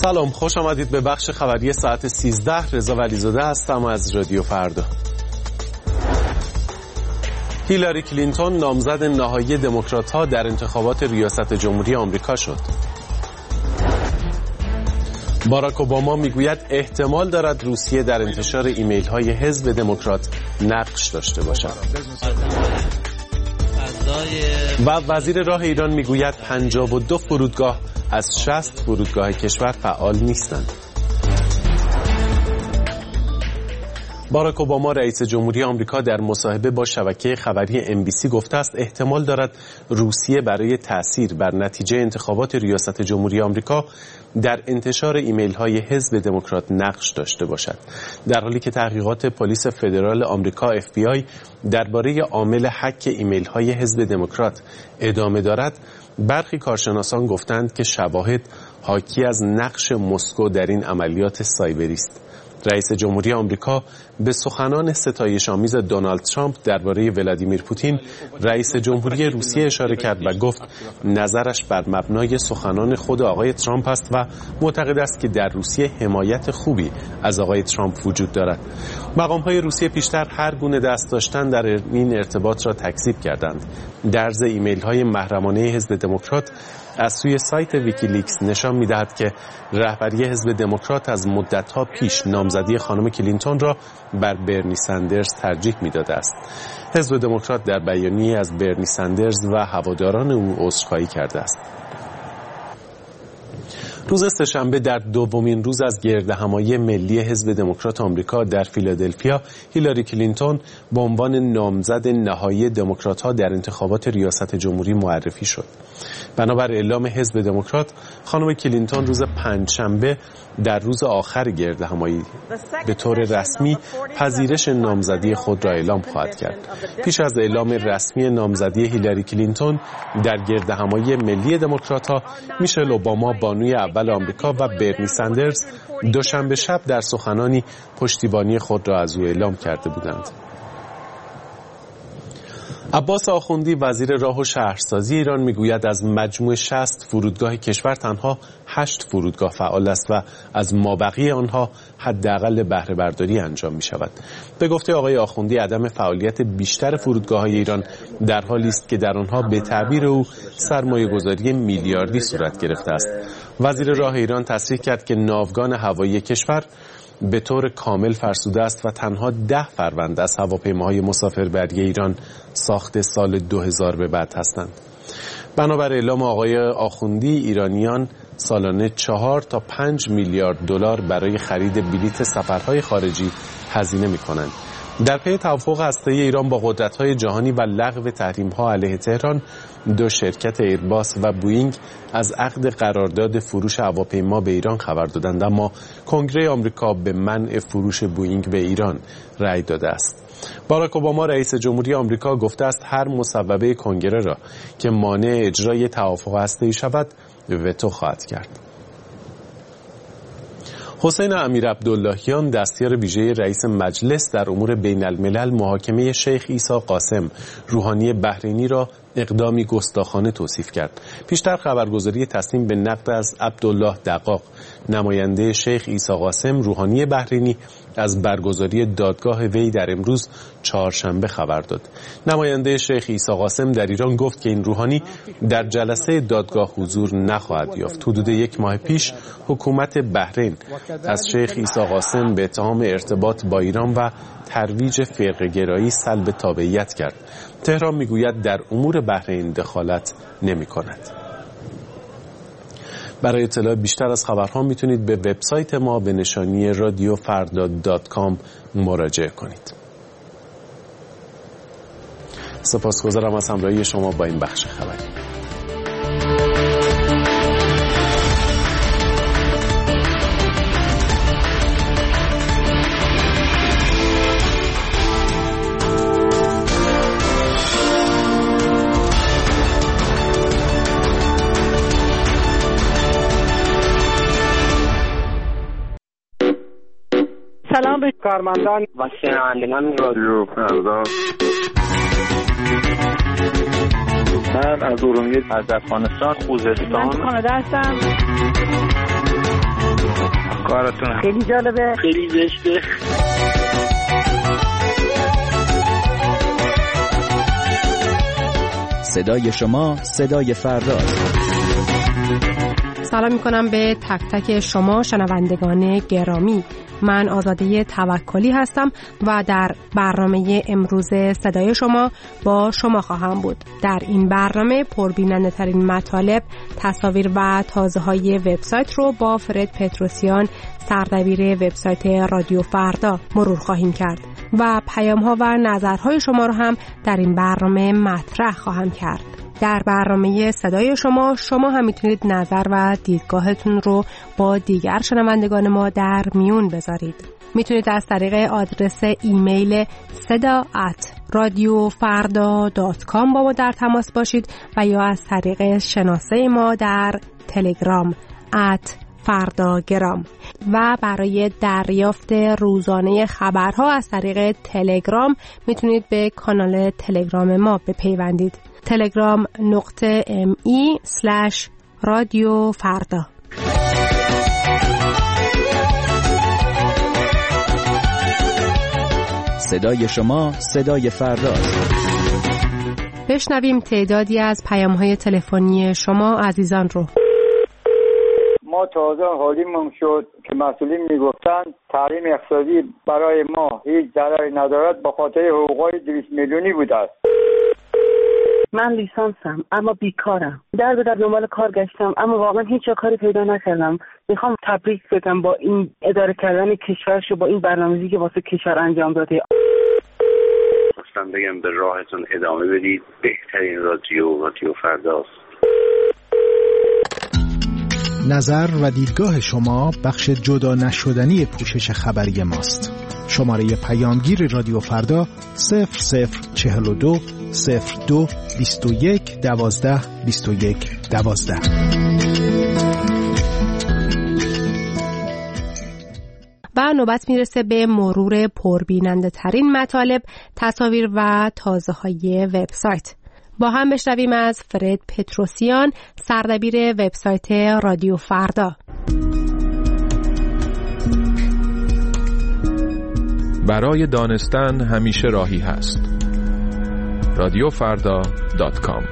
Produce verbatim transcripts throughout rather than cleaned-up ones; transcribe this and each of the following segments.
سلام، خوش آمدید به بخش خبری ساعت سیزده. رضا ولیزاده هستم از رادیو فردا. هیلاری کلینتون نامزد نهایی دموکرات‌ها در انتخابات ریاست جمهوری آمریکا شد. باراک اوباما میگوید احتمال دارد روسیه در انتشار ایمیل‌های حزب دموکرات نقش داشته باشد. و وزیر راه ایران میگوید پنجاه و دو فرودگاه از شصت فرودگاه کشور فعال نیستند. باراک اوباما رئیس جمهوری آمریکا در مصاحبه با شبکه خبری ام بی سی گفته است احتمال دارد روسیه برای تأثیر بر نتیجه انتخابات ریاست جمهوری آمریکا در انتشار ایمیل های حزب دموکرات نقش داشته باشد. در حالی که تحقیقات پلیس فدرال آمریکا اف بی آی درباره عامل هک ایمیل های حزب دموکرات ادامه دارد، برخی کارشناسان گفتند که شواهد حاکی از نقش مسکو در این عملیات سایبری است. رئیس جمهوری آمریکا به سخنان ستایش‌آمیز دونالد ترامپ درباره ولادیمیر پوتین رئیس جمهوری روسیه اشاره کرد و گفت نظرش بر مبنای سخنان خود آقای ترامپ است و معتقد است که در روسیه حمایت خوبی از آقای ترامپ وجود دارد. مقام‌های روسیه پیشتر هر گونه دست داشتن در این ارتباط را تکذیب کردند. درز ایمیل‌های محرمانه حزب دموکرات از سوی سایت ویکیلیکس نشان می‌دهد که رهبری حزب دموکرات از مدت‌ها پیش نامزدی خانم کلینتون را بر برنی سندرز ترجیح می‌داده است. حزب دموکرات در بیانیه‌ای از برنی سندرز و هواداران او عذرخواهی کرده است. روز سه‌شنبه در دومین روز از گردهمایی ملی حزب دموکرات آمریکا در فیلادلفیا، هیلاری کلینتون به عنوان نامزد نهایی دموکرات‌ها در انتخابات ریاست جمهوری معرفی شد. بنابر اعلام حزب دموکرات، خانم کلینتون روز پنجشنبه در روز آخر گردهمایی به طور رسمی پذیرش نامزدی خود را اعلام خواهد کرد. پیش از اعلام رسمی نامزدی هیلاری کلینتون در گردهمایی ملی دموکرات‌ها، میشل اوباما بانوی اول آمریکا و برنی سندرز دوشنبه شب در سخنانی پشتیبانی خود را از او اعلام کرده بودند. عباس آخوندی وزیر راه و شهرسازی ایران میگوید از مجموع شصت فرودگاه کشور تنها هشت فرودگاه فعال است و از مابقی آنها حداقل بهره برداری انجام می شود. به گفته آقای آخوندی عدم فعالیت بیشتر فرودگاه‌های ایران در حالی است که در آنها به تعبیر او سرمایه گذاری میلیاردی صورت گرفته است. وزیر راه ایران تصریح کرد که ناوگان هوایی کشور به طور کامل فرسوده است و تنها ده فروند از هواپیماهای مسافربری ایران ساخت سال دو هزار به بعد هستند. بنابر اعلام آقای آخوندی، ایرانیان سالانه چهار تا پنج میلیارد دلار برای خرید بلیت سفرهای خارجی هزینه می‌کنند. در پی توافق هسته‌ای ایران با قدرت‌های جهانی و لغو تحریم‌ها علیه تهران، دو شرکت ایرباس و بوئینگ از عقد قرارداد فروش هواپیما به ایران خبر دادند، اما کنگره آمریکا به منع فروش بوئینگ به ایران رأی داده است. باراک اوباما رئیس جمهوری آمریکا گفته است هر مصوبه کنگره را که مانع اجرای توافق هسته‌ای شود وتو خواهد کرد. حسین امیرعبداللهیان دستیار ویژه رئیس مجلس در امور بین الملل محاکمه شیخ عیسی قاسم روحانی بحرینی را اقدامی گستاخانه توصیف کرد. پیشتر خبرگزاری تصمیم به نقد از عبدالله دقاق، نماینده شیخ عیسی قاسم روحانی بحرینی، از برگزاری دادگاه وی در امروز چهارشنبه خبر داد. نماینده شیخ عیسی قاسم در ایران گفت که این روحانی در جلسه دادگاه حضور نخواهد یافت. حدود یک ماه پیش حکومت بحرین از شیخ عیسی قاسم به اتهام ارتباط با ایران و ترویج فرقه‌گرایی سلب تابعیت کرد. تهران میگوید در امور بحرین دخالت نمی کند. برای اطلاع بیشتر از خبرها میتونید به وبسایت ما به نشانی رادیو فردا دات کام مراجعه کنید. سپاسگزارم از همراهی شما با این بخش خبری. سلام به کارمندان و شنوندگان رادیو فردا. من از ارومیه، از افغانستان، خوزستان، من کانادا هستم. کارتون خیلی جالبه، خیلی زشته. صدای شما صدای فرداست. سلام میکنم به تک تک شما شنوندگان گرامی. من آزاده توکلی هستم و در برنامه امروز صدای شما با شما خواهم بود. در این برنامه پربیننده ترین مطالب، تصاویر و تازه های وبسایت رو با فرد پتروسیان، سردبیر وبسایت رادیو فردا مرور خواهیم کرد و پیام ها و نظرهای شما رو هم در این برنامه مطرح خواهم کرد. در برنامه صدای شما شما هم میتونید نظر و دیدگاهتون رو با دیگر شنوندگان ما در میون بذارید. میتونید از طریق آدرس ایمیل صدا ات رادیو فردا دات کام با ما در تماس باشید و یا از طریق شناسه ما در تلگرام ات فرداگرام و برای دریافت روزانه خبرها از طریق تلگرام میتونید به کانال تلگرام ما بپیوندید. تلگرام نقطه ام ای سلش رادیو فردا. صدای شما صدای فرداست. بشنویم تعدادی از پیام‌های تلفنی شما عزیزان رو. ما تازه حالیمون شد که مسئولین میگفتن تحریم اقتصادی برای ما هیچ ضرری ندارد، با خاطر حقوقای دویست میلیونی بوده است. من لیسانسم اما بیکارم. در به در دنبال کار گشتم اما واقعا هیچ جا کاری پیدا نکردم. میخوام تبریک بگم با این اداره کردن کشورش و با این برنامه‌ریزی که واسه کشور انجام داده. خواستم بگم به راهتون ادامه بدید. بهترین رادیو رادیو فرداست. نظر و دیدگاه شما بخش جدا نشدنی پوشش خبری ماست. شماره پیامگیر رادیو فردا صفر صفر چهل و دو صفر دو بیست و یک دوازده بیست و یک دوازده. و نوبت میرسه به مرور پربیننده ترین مطالب، تصاویر و تازه های وبسایت. با هم بشنویم از فرد پتروسیان، سردبیر وبسایت رادیو فردا. برای دانستن همیشه راهی هست. رادیو فردا دات کام.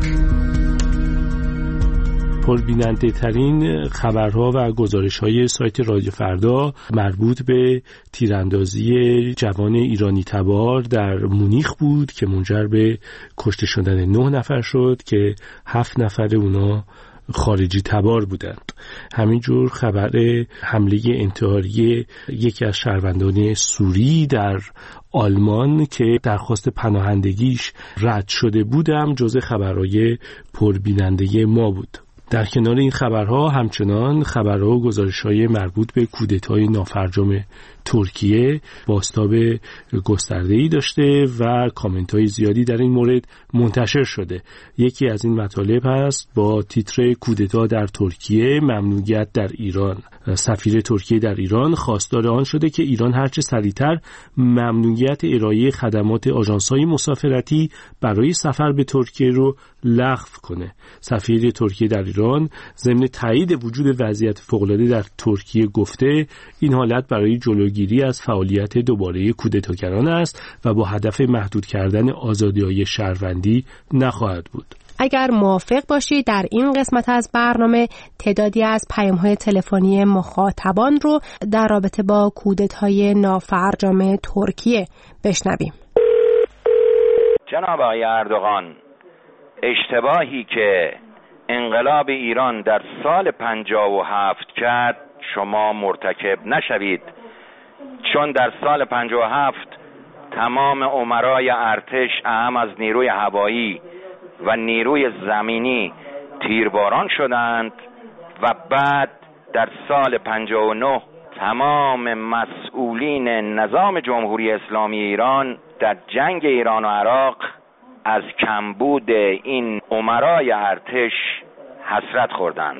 پربیننده ترین خبرها و گزارش های سایت رادیو فردا مربوط به تیراندازی جوان ایرانی تبار در مونیخ بود که منجر به کشته شدن نه نفر شد که هفت نفر اونا خارجی تبار بودند. همینجور خبر حمله انتحاری یکی از شهروندان سوری در آلمان که درخواست پناهندگیش رد شده بودم جزء خبرهای پربیننده ما بود. در کنار این خبرها همچنان خبرها و گزارش‌های مربوط به کودتای نافرجام ترکیه بازتاب گسترده‌ای داشته و کامنت‌های زیادی در این مورد منتشر شده. یکی از این مطالب هست با تیتر کودتا در ترکیه، ممنوعیت در ایران. سفیر ترکیه در ایران خواستار آن شده که ایران هرچه سریعتر ممنوعیت ارائه خدمات آژانس‌های مسافرتی برای سفر به ترکیه رو لغو کنه. سفیر ترکیه در ایران ضمن تایید وجود وضعیت فوق‌العاده در ترکیه گفته این حالت برای جلوگیری از فعالیت دوباره کودتاگران است و با هدف محدود کردن آزادی‌های شهروندی نخواهد بود. اگر موافق باشید در این قسمت از برنامه تعدادی از پیام‌های تلفنی مخاطبان رو در رابطه با کودتای نافرجام ترکیه بشنویم. جناب آقای اردوغان، اشتباهی که انقلاب ایران در سال پنجاه و هفت کرد شما مرتکب نشوید، چون در سال پنجاه و هفت تمام امرای ارتش اهم از نیروی هوایی و نیروی زمینی تیرباران شدند و بعد در سال پنجاه و نه تمام مسئولین نظام جمهوری اسلامی ایران در جنگ ایران و عراق از کمبود این امرای ارتش حسرت خوردند.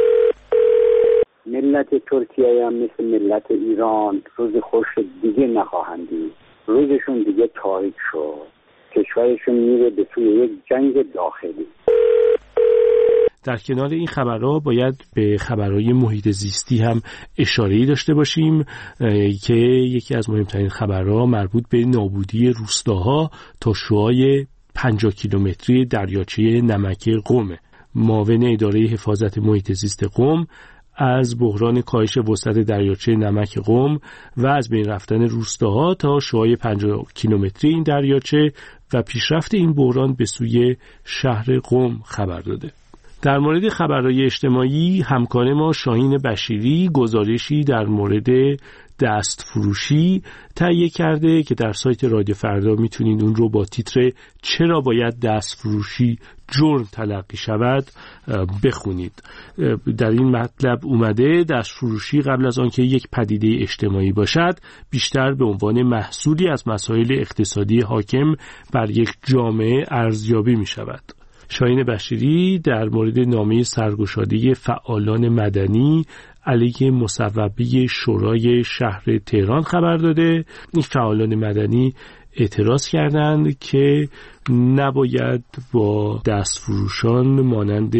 ملت ترکیه هم مثل ملت ایران روز خوش دیگه نخواهند دید. روزشون دیگه تاریک شد. کشورشون میره به سوی یک جنگ داخلی. در کنار این خبرها باید به خبرهای محیط زیستی هم اشاره‌ای داشته باشیم که یکی از مهمترین خبرها مربوط به نابودی روستاها تا شعاع پنجاه کیلومتری دریاچه نمک قم. معاون اداره حفاظت محیط زیست قم از بحران کاهش وسعت دریاچه نمک قم و از بین رفتن روستاها تا شعاع پنجاه کیلومتری این دریاچه و پیشرفت این بحران به سوی شهر قم خبر داده. در مورد خبرهای اجتماعی همکار ما شاهین بشیری گزارشی در مورد دست فروشی تهیه کرده که در سایت رادیو فردا میتونید اون رو با تیتر چرا باید دست فروشی جرم تلقی شود بخونید. در این مطلب اومده دست فروشی قبل از آنکه یک پدیده اجتماعی باشد بیشتر به عنوان محصولی از مسائل اقتصادی حاکم بر یک جامعه ارزیابی می شود. شاهین بشیری در مورد نامه سرگشاده فعالان مدنی علیه مصوبه شورای شهر تهران خبر داده. این فعالان مدنی اعتراض کردند که نباید با دستفروشان مانند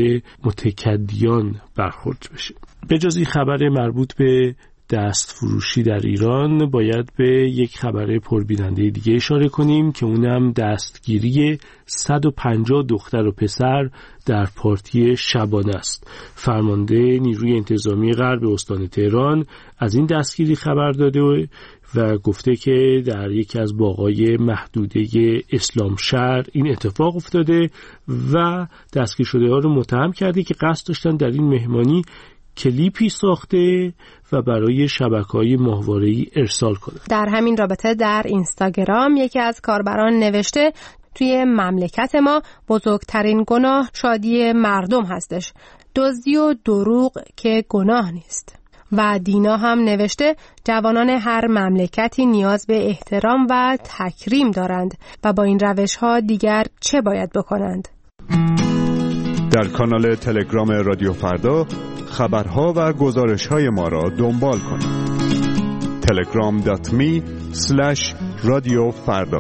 متکدیان برخورد بشه. به جز این خبر مربوط به دست فروشی در ایران باید به یک خبر پربیننده دیگه اشاره کنیم که اونم دستگیری صد و پنجاه دختر و پسر در پارتی شبانه است. فرمانده نیروی انتظامی غرب استان تهران از این دستگیری خبر داده و گفته که در یکی از باغ‌های محدوده اسلام شهر این اتفاق افتاده و دستگیر شده ها رو متهم کرده که قصد داشتن در این مهمانی کلیپی ساخته و برای شبکه‌های ماهواره‌ای ارسال کنند. در همین رابطه در اینستاگرام یکی از کاربران نوشته توی مملکت ما بزرگترین گناه شادی مردم هستش، دزدی و دروغ که گناه نیست. و دینا هم نوشته جوانان هر مملکتی نیاز به احترام و تکریم دارند و با این روش‌ها دیگر چه باید بکنند؟ در کانال تلگرام رادیو فردا خبرها و گزارش‌های ما را دنبال کنید. تلگرام دات می اسلش رادیو فردا.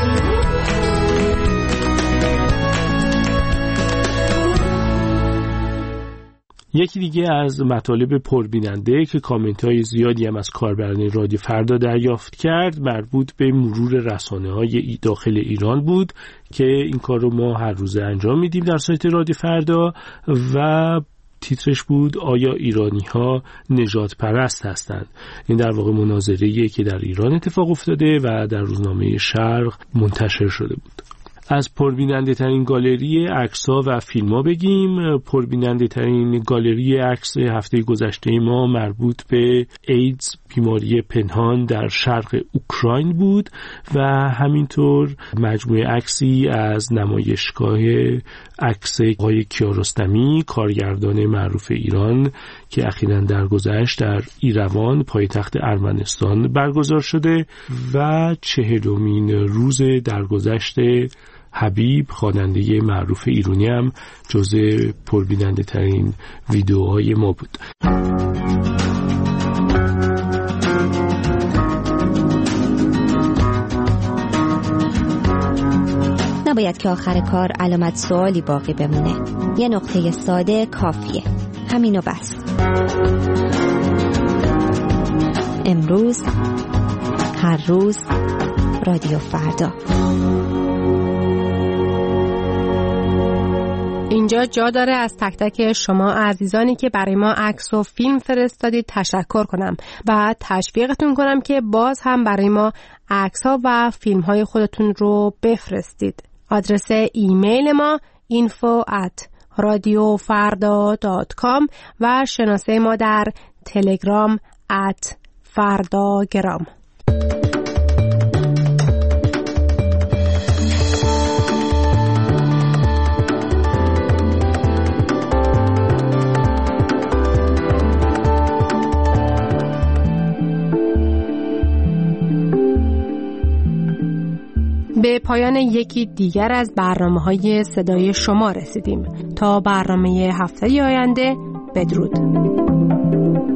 یکی دیگه از مطالب پربیننده که کامنت‌های زیادی هم از کاربران رادیو فردا دریافت کرد مربوط به مرور رسانه‌های داخل ایران بود که این کار رو ما هر روزه انجام میدیم در سایت رادیو فردا و تیترش بود آیا ایرانی‌ها نژاد پرست هستند؟ این در واقع مناظره‌ایه که در ایران اتفاق افتاده و در روزنامه شرق منتشر شده بود. از پربیننده ترین گالری عکس‌ها و فیلم‌ها بگیم. پربیننده ترین گالری عکس هفته گذشته ما مربوط به ایدز، بیماری پنهان در شرق اوکراین بود و همینطور مجموعه عکسی از نمایشگاه عکس آقای کیارستمی، کارگردان معروف ایران که اخیراً درگذشت در ایروان پایتخت ارمنستان برگزار شده و چهلمین روز درگذشت حبیب، خواننده معروف ایرانی هم جزء پربیننده ترین ویدیوهای ما بود. نباید که آخر کار علامت سوالی باقی بمونه. یه نقطه ساده کافیه. همینو بس. امروز، هر روز، رادیو فردا. اینجا جا داره از تک تک شما عزیزانی که برای ما عکس و فیلم فرستادید تشکر کنم و تشویقتون کنم که باز هم برای ما عکس‌ها و فیلم‌های خودتون رو بفرستید. آدرس ایمیل ما info at radiofarda dot com و شناسه ما در تلگرام at fardagram. به پایان یکی دیگر از برنامه‌های صدای شما رسیدیم. تا برنامه هفته آینده بدرود.